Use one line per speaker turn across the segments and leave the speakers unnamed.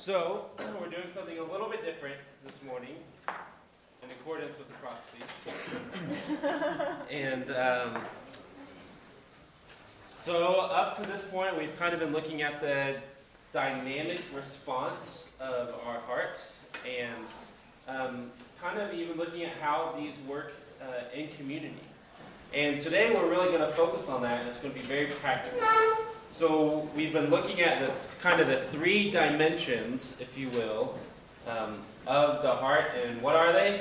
So, we're doing something a little bit different this morning, in accordance with the prophecy. And so, up to this point, we've kind of been looking at the dynamic response of our hearts, and kind of even looking at how these work in community. And today, we're really going to focus on that, and it's going to be very practical. So we've been looking at the kind of the three dimensions, if you will, of the heart, and what are they?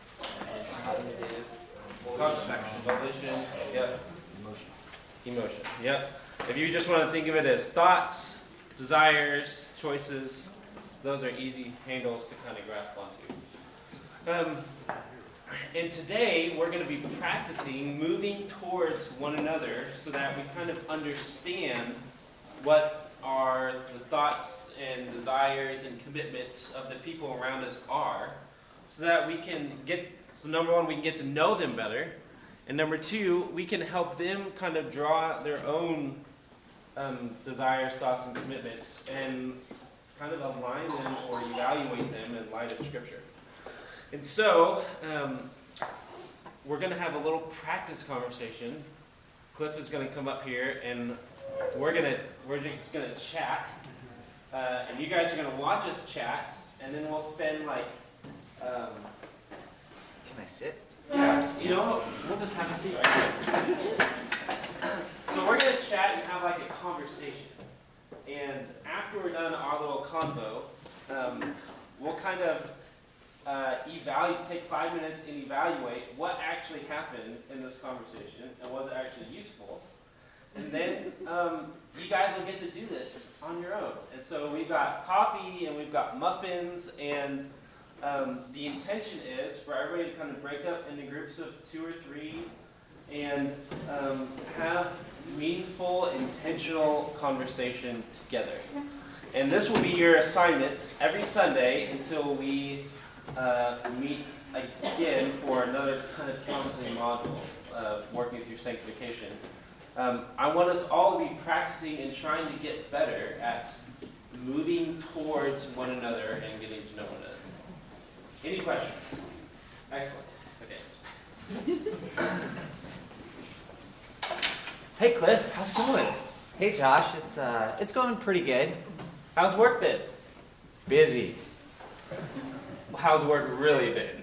Volition. Yep. Emotion. Yep. If you just want to think of it as thoughts, desires, choices, those are easy handles to kind of grasp onto. And today, we're going to be practicing moving towards one another so that we kind of understand what are the thoughts and desires and commitments of the people around us are, so that we can number one, we can get to know them better, and number two, we can help them kind of draw their own desires, thoughts, and commitments, and kind of align them or evaluate them in light of Scripture. And so, we're going to have a little practice conversation. Cliff is going to come up here, and we're just going to chat. And you guys are going to watch us chat, and then we'll spend like...
Can I sit?
Yeah, we'll just have a seat right here. So we're going to chat and have like a conversation. And after we're done our little convo, we'll kind of... take 5 minutes and evaluate what actually happened in this conversation and was it actually useful. And then you guys will get to do this on your own. And so we've got coffee and we've got muffins, and the intention is for everybody to kind of break up into groups of 2 or 3 and have meaningful, intentional conversation together. And this will be your assignment every Sunday until we meet again for another kind of counseling module, working through sanctification. I want us all to be practicing and trying to get better at moving towards one another and getting to know one another. Any questions? Excellent. Okay. Hey Cliff, how's it going?
Hey Josh, it's going pretty good.
How's work been?
Busy.
How's work really been?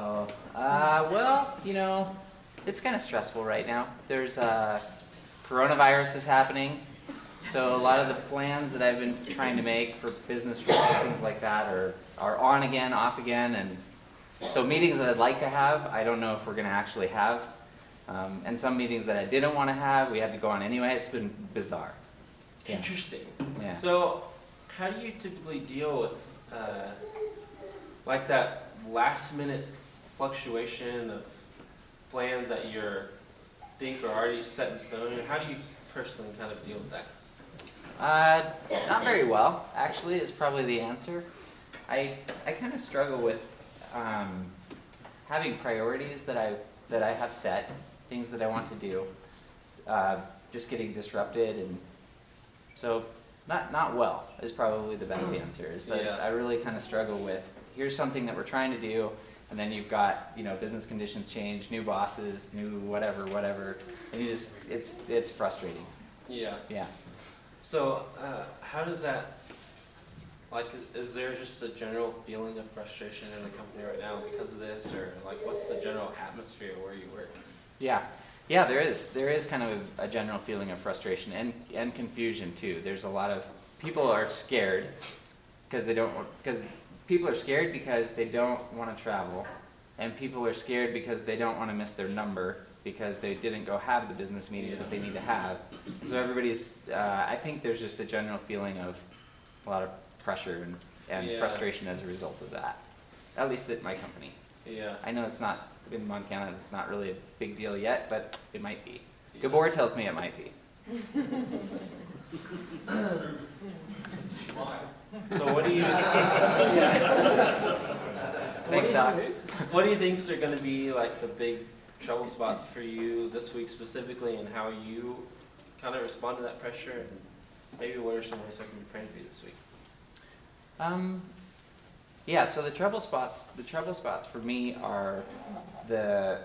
Well, it's kind of stressful right now. There's coronavirus is happening, so a lot of the plans that I've been trying to make for business trips and things like that are on again, off again, and so meetings that I'd like to have, I don't know if we're going to actually have, and some meetings that I didn't want to have, we had to go on anyway. It's been bizarre.
Interesting.
Yeah.
So, how do you typically deal with like that last-minute fluctuation of plans that you think are already set in stone? How do you personally kind of deal with that?
Not very well, actually, is probably the answer. I kind of struggle with having priorities that I have set, things that I want to do, just getting disrupted, and so not well is probably the best answer. Is that I really kind of struggle with, here's something that we're trying to do, and then you've got, business conditions change, new bosses, new whatever, and it's frustrating.
Yeah.
Yeah.
So, how does that, is there just a general feeling of frustration in the company right now because of this, or what's the general atmosphere where you work?
Yeah, there is kind of a general feeling of frustration and confusion too. There's a lot of people are scared because people are scared because they don't want to travel, and people are scared because they don't want to miss their number because they didn't go have the business meetings that they need to have. So everybody's, I think there's just a general feeling of a lot of pressure and frustration as a result of that, at least at my company.
Yeah.
I know it's not, in Montana, it's not really a big deal yet, but it might be. Gabor tells me it might be.
So what do you...
Thanks, Doc.
What do you think are going to be like the big trouble spot for you this week specifically, and how you kind of respond to that pressure, and maybe what are some ways I can be praying for you this week?
Yeah, so the trouble spots for me are the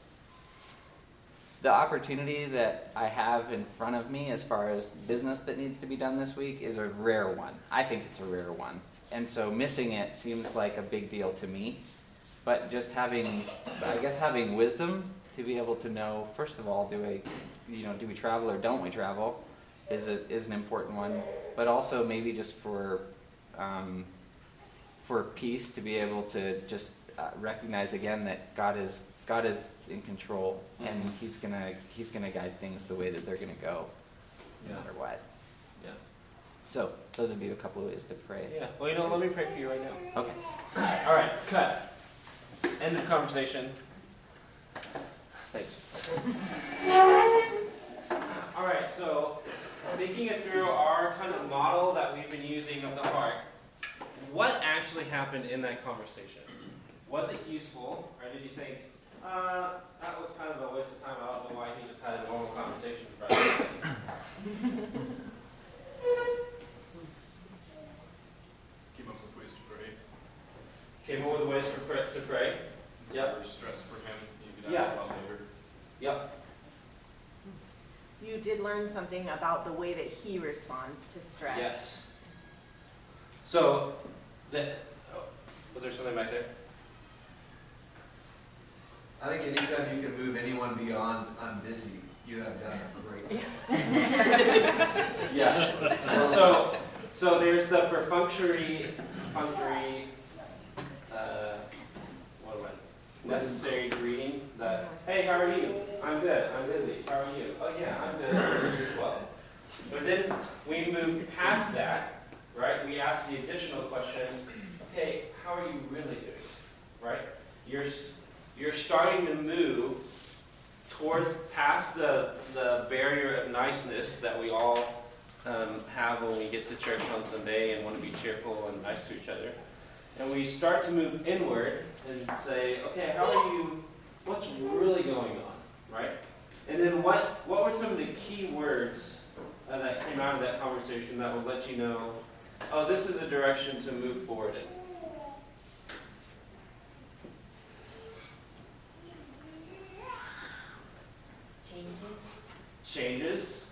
opportunity that I have in front of me as far as business that needs to be done this week is a rare one. I think it's a rare one. And so missing it seems like a big deal to me. But just having wisdom to be able to know, first of all, do we travel or don't we travel is an important one. But also maybe just for peace, to be able to just recognize again that God is in control, and He's gonna guide things the way that they're gonna go, no matter what.
Yeah.
So those would be a couple of ways to pray.
Yeah. Well, let me pray for you right now.
Okay.
All right. Cut. End of conversation. Thanks. All right. So, thinking it through our kind of model that we've been using of the heart, what actually happened in that conversation? Was it useful, or did you think, that was kind of a waste of time? I don't know why he just had a normal conversation for
Came up with ways to pray.
Came up with ways to pray. Yep.
Or stress for him. You could
Yeah.
ask about later.
Yep.
You did learn something about the way that he responds to stress.
Yes. So, was there something back there?
I think anytime you can move anyone beyond I'm busy, you have done a great job.
Yeah. So there's the perfunctory, necessary greeting. That, hey, how are you? I'm good. I'm busy. How are you? Oh yeah, I'm good. I'm busy as well. But then we move past that, right? We ask the additional question, okay, how are you really doing? Right? You're starting to move towards past the barrier of niceness that we all have when we get to church on Sunday and want to be cheerful and nice to each other. And we start to move inward and say, okay, how are you, what's really going on, right? And then what were some of the key words that came out of that conversation that would let you know, oh, this is a direction to move forward in? Changes.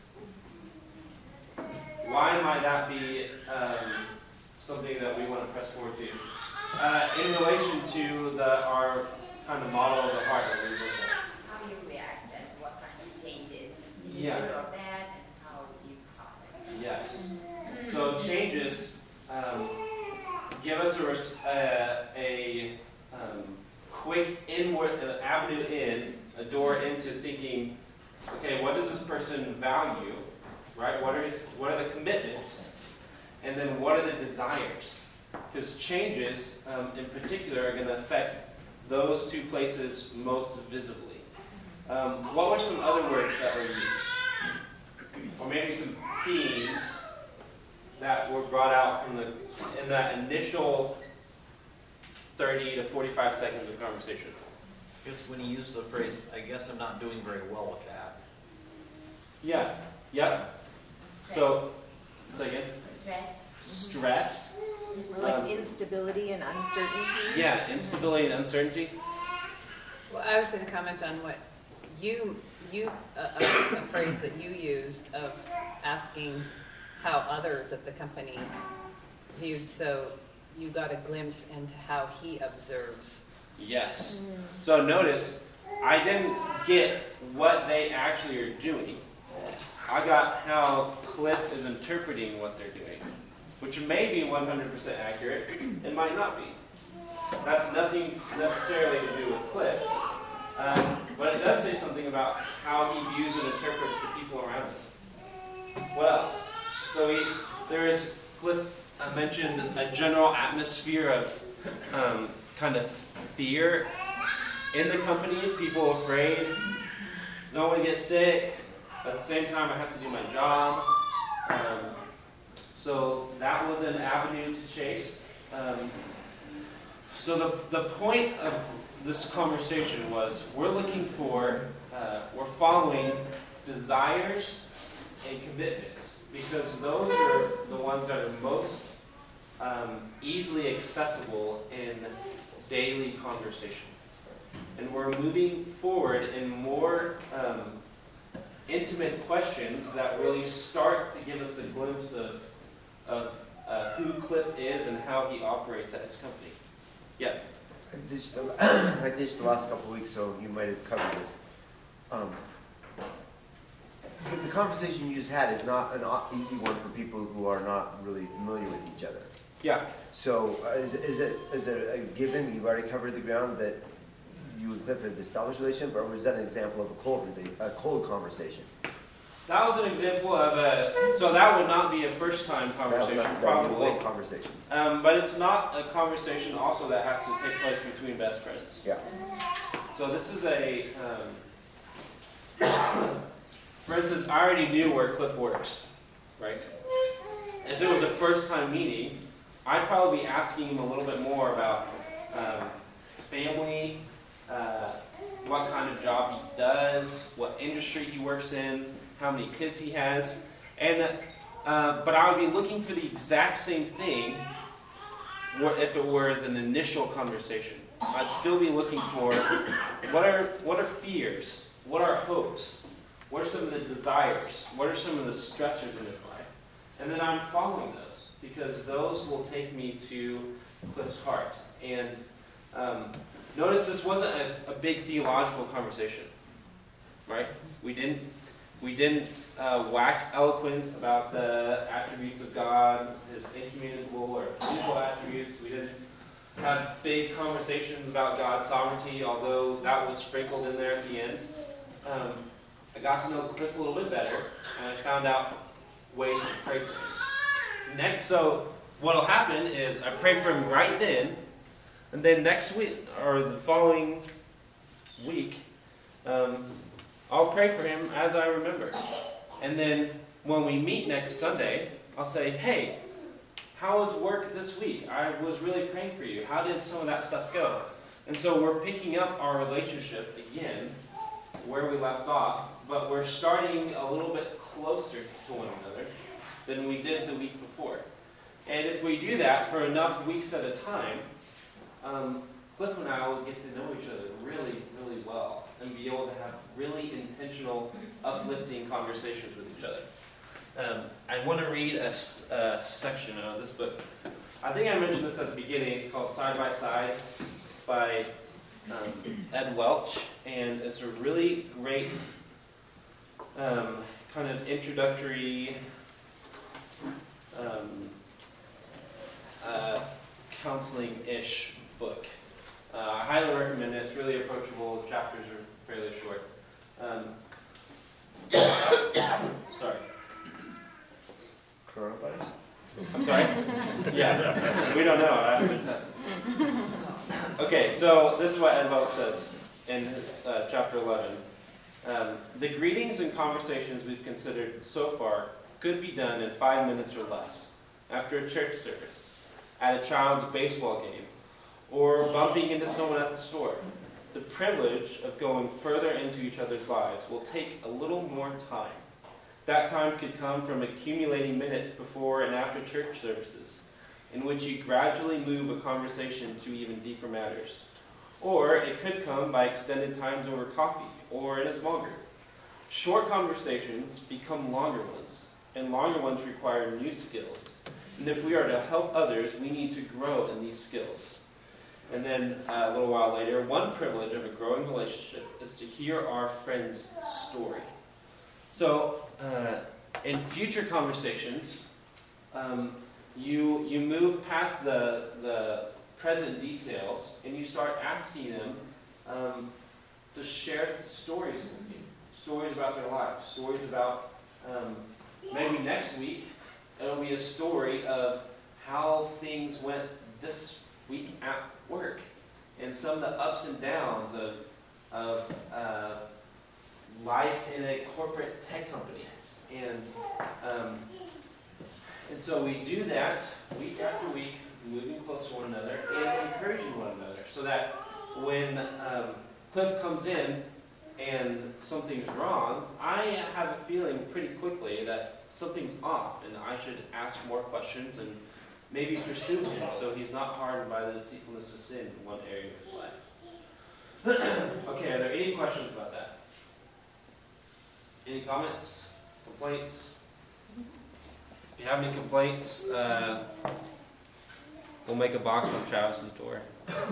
Why might that be something that we want to press forward to? In relation to our kind of model of the heart that we look at.
How you react and what kind of changes,
Yeah.
good or bad, and how you process it.
Yes. So changes give us a quick inward avenue in, a door into thinking, okay, what does this person value, right? What are the commitments? And then what are the desires? Because changes, in particular, are going to affect those two places most visibly. What were some other words that were used? Or maybe some themes that were brought out in that initial 30 to 45 seconds of conversation?
I guess when you use the phrase, I guess I'm not doing very well with that.
Yeah. Yep.
Stress.
So, say again?
Stress.
Stress.
Or like instability and uncertainty.
Yeah, instability and uncertainty.
Well, I was going to comment on what a phrase that you used of asking how others at the company viewed. So you got a glimpse into how he observes.
Yes. So notice, I didn't get what they actually are doing. I got how Cliff is interpreting what they're doing, which may be 100% accurate. It might not be. That's nothing necessarily to do with Cliff. But it does say something about how he views and interprets the people around him. What else? So Cliff mentioned a general atmosphere of kind of fear in the company, people afraid, no one gets sick, at the same time I have to do my job. So that was an avenue to chase. So the point of this conversation was we're following desires and commitments, because those are the ones that are most easily accessible in daily conversation. And we're moving forward in more intimate questions that really start to give us a glimpse of who Cliff is and how he operates at his company. Yeah.
I ditched the last couple of weeks, so you might have covered this. The conversation you just had is not an easy one for people who are not really familiar with each other.
Yeah.
So is it a given, you've already covered the ground, that you and Cliff have established a relationship, or was that an example of a cold conversation?
That was an example of so that would not be a first-time conversation,
That would be
probably.
a cold conversation.
But it's not a conversation also that has to take place between best friends.
Yeah.
So this is for instance, I already knew where Cliff works, right? If it was a first-time meeting, I'd probably be asking him a little bit more about his family, what kind of job he does, what industry he works in, how many kids he has, and but I would be looking for the exact same thing if it was an initial conversation. I'd still be looking for what are fears, what are hopes, what are some of the desires, what are some of the stressors in his life, and then I'm following those because those will take me to Cliff's heart. And notice this wasn't a big theological conversation, right? We didn't wax eloquent about the attributes of God, his incommunicable or beautiful attributes. We didn't have big conversations about God's sovereignty, although that was sprinkled in there at the end. I got to know Cliff a little bit better, and I found out ways to pray for him. So what will happen is I pray for him right then, and then next week, or the following week, I'll pray for him as I remember. And then when we meet next Sunday, I'll say, hey, how was work this week? I was really praying for you. How did some of that stuff go? And so we're picking up our relationship again where we left off, but we're starting a little bit closer to one another than we did the week before. And if we do that for enough weeks at a time, Cliff and I will get to know each other really, really well and be able to have really intentional, uplifting conversations with each other. I want to read a section of this book. I think I mentioned this at the beginning. It's called Side by Side. It's by Ed Welch, and it's a really great kind of introductory counseling-ish book. I highly recommend it. It's really approachable. The chapters are fairly short. Sorry.
Coronavirus?
I'm sorry? Yeah. We don't know. I haven't been tested. Okay, so this is what Ed Welch says in chapter 11. The greetings and conversations we've considered so far could be done in 5 minutes or less, after a church service, at a child's baseball game, or bumping into someone at the store. The privilege of going further into each other's lives will take a little more time. That time could come from accumulating minutes before and after church services, in which you gradually move a conversation to even deeper matters. Or it could come by extended times over coffee, or in a small group. Short conversations become longer ones, and longer ones require new skills. And if we are to help others, we need to grow in these skills. And then a little while later, one privilege of a growing relationship is to hear our friend's story. So in future conversations, you move past the present details and you start asking them to share stories with you, stories about their lives, stories about maybe next week it'll be a story of how things went this week at work and some of the ups and downs of life in a corporate tech company. And so we do that week after week, moving close to one another and encouraging one another, so that when Cliff comes in and something's wrong, I have a feeling pretty quickly that something's off and I should ask more questions and maybe pursue him so he's not hardened by the deceitfulness of sin in one area of his life. Okay, are there any questions about that? Any comments? Complaints? If you have any complaints, we'll make a box on Travis's door.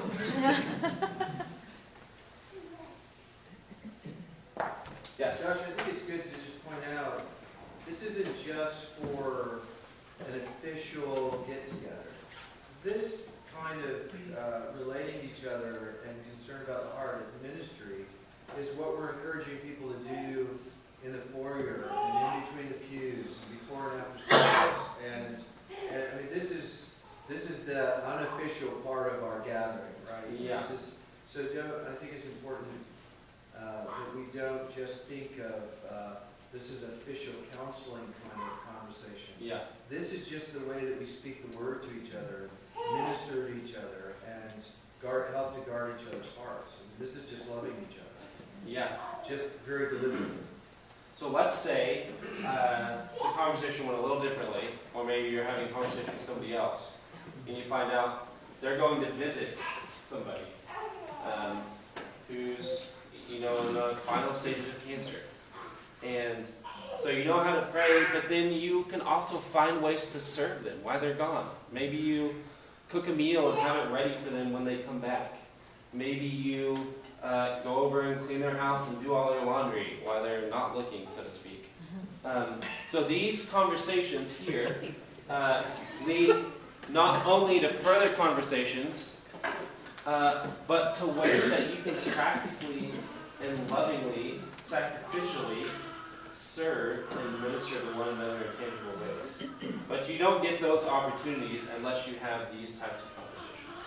Yes?
Josh, I think it's good to just point out, this isn't just for an official get-together. This kind of relating to each other and concern about the heart of the ministry is what we're encouraging people to do in the foyer and in between the pews and before and after service. And I mean, this is the unofficial part of our gathering, right?
Yeah.
So I think it's important that we don't just think of this is official counseling kind of conversation.
Yeah.
This is just the way that we speak the word to each other, minister to each other, and help to guard each other's hearts. And this is just loving each other.
Yeah.
Just very deliberately.
So let's say the conversation went a little differently, or maybe you're having a conversation with somebody else, and you find out they're going to visit somebody who's, in the final stages of cancer. And so you know how to pray, but then you can also find ways to serve them while they're gone. Maybe you cook a meal and have it ready for them when they come back. Maybe you go over and clean their house and do all their laundry while they're not looking, so to speak. So these conversations here lead not only to further conversations, but to ways that you can practically and lovingly, sacrificially serve and minister to one another in tangible ways. But you don't get those opportunities unless you have these types of conversations.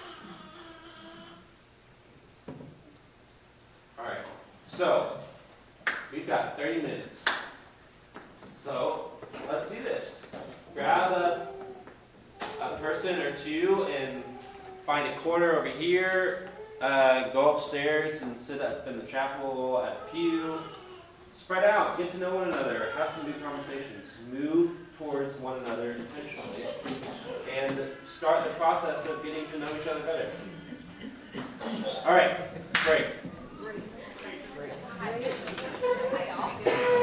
All right, so we've got 30 minutes. So let's do this. Grab a person or two and find a corner over here. Go upstairs and sit up in the chapel at a pew. Spread out, get to know one another, have some new conversations, move towards one another intentionally, and start the process of getting to know each other better. All right, great.